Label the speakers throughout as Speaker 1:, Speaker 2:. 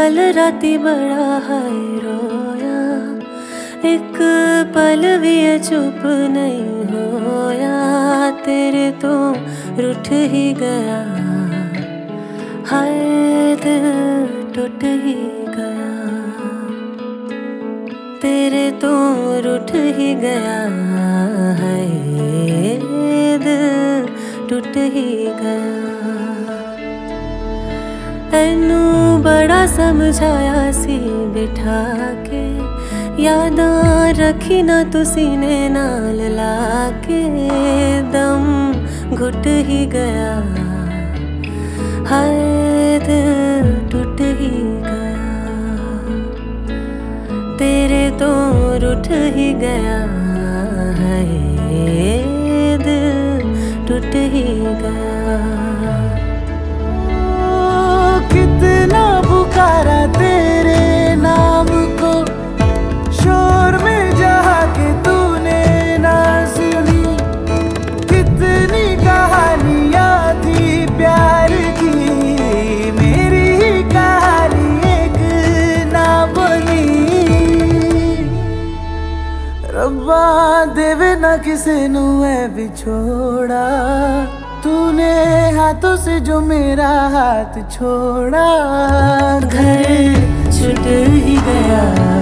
Speaker 1: कल राती बड़ा हाय रोया, एक पल भी चुप नहीं होया। तेरे तो रूठ ही गया, हाय दिल टूट ही गया। तेरे तो रूठ ही गया, हाय दिल टूट ही गया। तैनू बड़ा समझाया सी बिठा के, यादां रखी ना तू सीने नाल लाके। दम घुट ही गया, हाय दिल टूट ही गया। तेरे तो रूठ ही गया, हाय दिल टूट ही गया।
Speaker 2: कितना पुकारा तेरे नाम को, शोर में जहाँ के तूने ना सुनी। कितनी कहानियाँ थी प्यार की, मेरी ही कहानी एक ना बनी। रब्बा देवे ना किसे नू है बिछोड़ा, तूने हाथों से जो मेरा हाथ छोड़ा।
Speaker 1: घर छूट ही गया,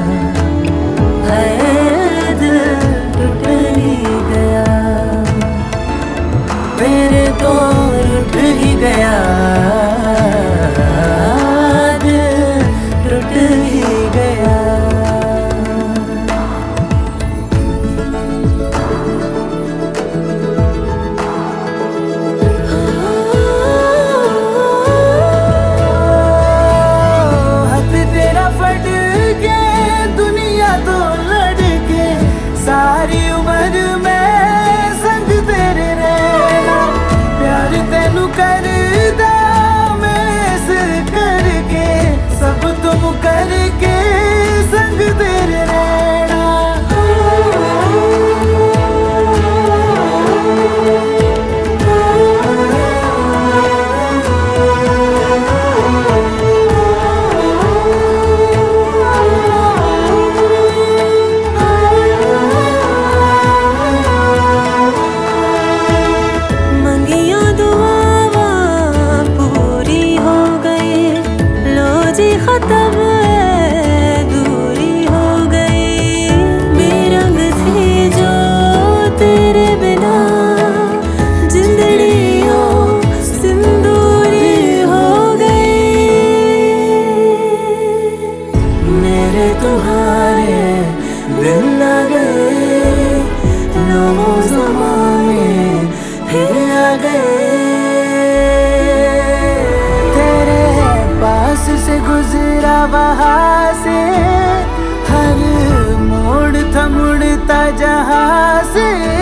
Speaker 1: हाय दिल टूट ही गया। तेरे तो रूठ ही गया, दिल टूट ही गया।
Speaker 2: सारी उम्र में संग तेरे रहना, प्यार तेनू करदा मैं इस करके। सब तुम करके संग तेरे रहना।
Speaker 1: खत्म दूरी हो गई, बेरंग थी जो तेरे बिना। जिंदड़ी हो सिंदूरी हो गई, मेरे तुम्हारे दिन न गए। नौ ज़माने फिर आ गए,
Speaker 2: से गुजरा वहाँ से हर मोड़ था मुड़ता जहाँ से।